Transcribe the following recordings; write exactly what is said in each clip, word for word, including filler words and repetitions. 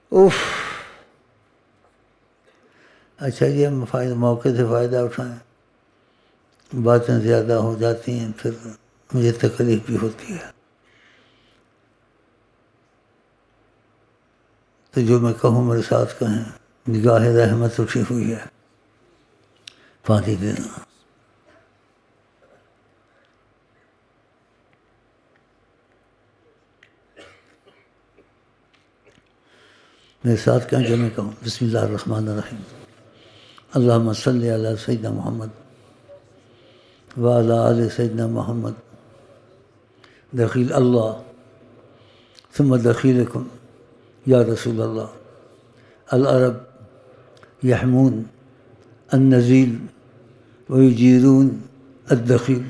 اوف، اچھا جی ہم فائدہ موقع سے فائدہ اٹھائیں، باتیں زیادہ ہو جاتی ہیں پھر مجھے تکلیف بھی ہوتی ہے، تو جو میں کہوں میرے ساتھ کہیں، نگاہ رحمت اٹھی ہوئی ہے، پانی دینا۔ میرے ساتھ کہیں جو میں کہوں، بسم اللہ الرحمن الرحیم، اللہم صلی علی سیدنا محمد وعلی آل سیدنا محمد، دخیل اللہ ثم دخیلکم یا رسول اللہ، العرب یحمون النزیل ویجیرون الدخیل،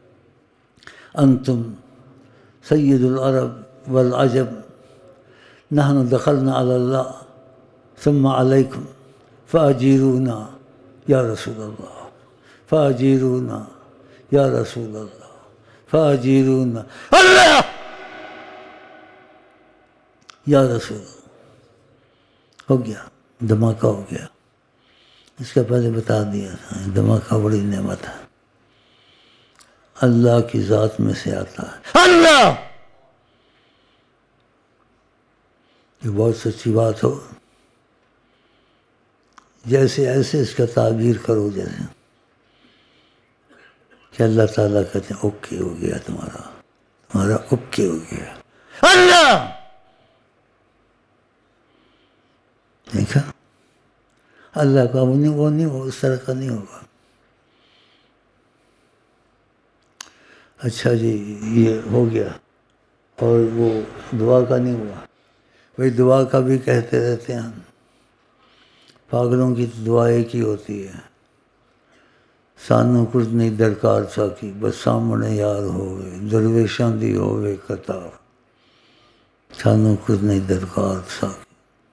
انتم سید العرب والعجب، نحن دخلنا علی اللہ ثم علیکم فاجیرونا یا رسول اللہ، فاجیرونا یا رسول اللہ، فاجیرونا اللہ یا رسول اللہ۔ ہو گیا، دھماکہ ہو گیا، اس کا پہلے بتا دیا تھا، دھماکہ بڑی نعمت ہے، اللہ کی ذات میں سے آتا ہے اللہ، یہ بہت سچی بات ہو، جیسے ایسے اس کا تعبیر کرو، جیسے کہ اللہ تعالیٰ کہتے ہیں اوکے ہو گیا تمہارا، تمہارا اوکے ہو گیا اللہ، دیکھا اللہ کا وہ نہیں، وہ نہیں، وہ اس طرح کا نہیں ہوگا۔ اچھا جی یہ ہو گیا، اور وہ دعا کا نہیں ہوا، وہی دعا کا بھی کہتے رہتے ہیں، پاگلوں کی دعا ایک ہی ہوتی ہے، سانوں کچھ نہیں درکار ساکی، بس سامنے یار ہوئے درویشاں دی ہوئے قطار، سانوں کچھ نہیں درکار ساکی۔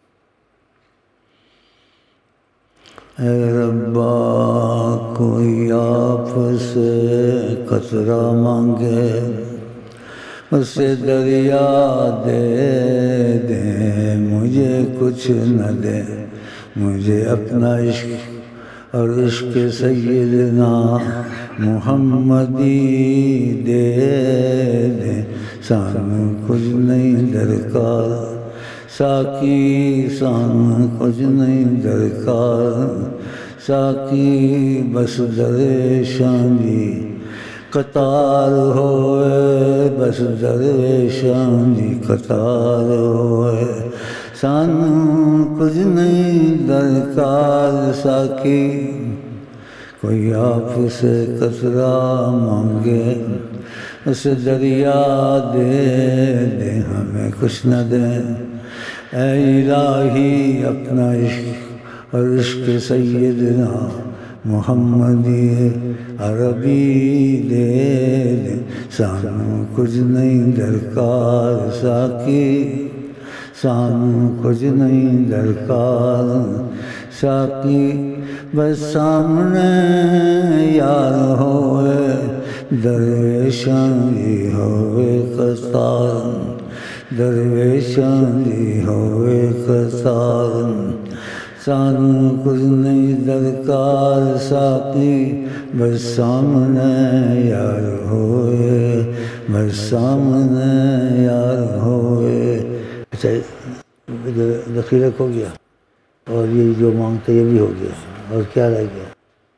اے ربا کوئی آپ سے قطرہ مانگے، اسے دریا دے دے، مجھے کچھ نہ دے، مجھے اپنا عشق اور عشق سیدنا محمدی دے دے، سانوں کچھ نہیں درکار ساکی، سانوں کچھ نہیں درکار ساکی، بس درویشاں دی قطار ہوئے، بس درویشاں دی قطار ہوئے، سانوں کچھ نہیں درکار ساکی، کوئی آپ سے قطرہ مانگے، اسے دریا دے دے، ہمیں کچھ نہ دے، اے الہی اپنا عشق اور عشق سیدنا محمدی عربی دے دے، سانوں کچھ نہیں درکار ساکی، سانوں کچھ نہیں درکار ساکی، بس سامنے یار ہوئے درویشاں دی ہوئے قطار، درویشاں دی ہوئے قطار، سانوں کچھ نہیں درکار ساقی، بس سامنے یار ہوئے، بس سامنے یار ہوئے۔ اچھا ذخیرہ ہو گیا، اور یہ جو مانگتے یہ بھی ہو گیا، اور کیا رہ گیا؟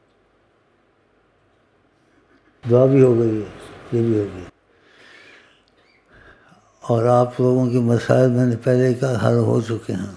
دعا بھی ہو گئی ہے، یہ بھی ہو گیا، اور آپ لوگوں کے مسائل میں نے پہلے کہا حل ہو چکے ہیں،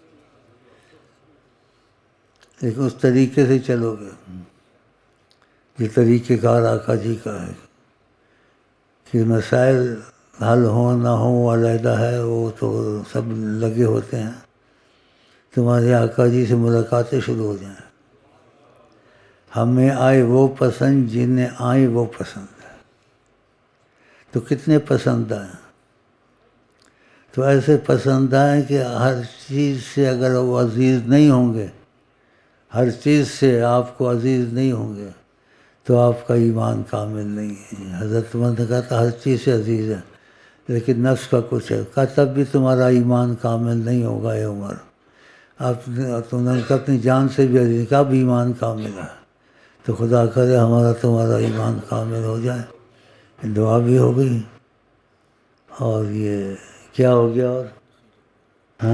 لیکن اس طریقے سے چلو گے، یہ طریقہ کار آقا جی کا ہے کہ مسائل حل ہوں نہ ہوں علیحدہ ہے، وہ تو سب لگے ہوتے ہیں، تمہارے آقا جی سے ملاقاتیں شروع ہو جائیں، ہمیں آئے وہ پسند جنہیں آئے وہ پسند ہے، تو کتنے پسند آئیں؟ تو ایسے پسند آئیں کہ ہر چیز سے اگر وہ عزیز نہیں ہوں گے، ہر چیز سے آپ کو عزیز نہیں ہوں گے تو آپ کا ایمان کامل نہیں ہے۔ حضرت عمر نے کہا تھا ہر چیز سے عزیز ہے، لیکن نفس کا کچھ ہے، کہا تب بھی تمہارا ایمان کامل نہیں ہوگا اے عمر، اب تم نے اپنی جان سے بھی عزیز کہا اب ایمان کامل ہے، تو خدا کرے ہمارا تمہارا ایمان کامل ہو جائے۔ دعا بھی ہو گئی، اور یہ کیا ہو گیا، اور ہاں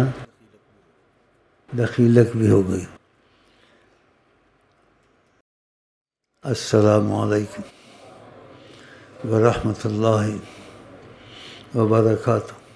دخیلت بھی ہو گئی۔ السلام علیکم ورحمۃ اللہ وبرکاتہ۔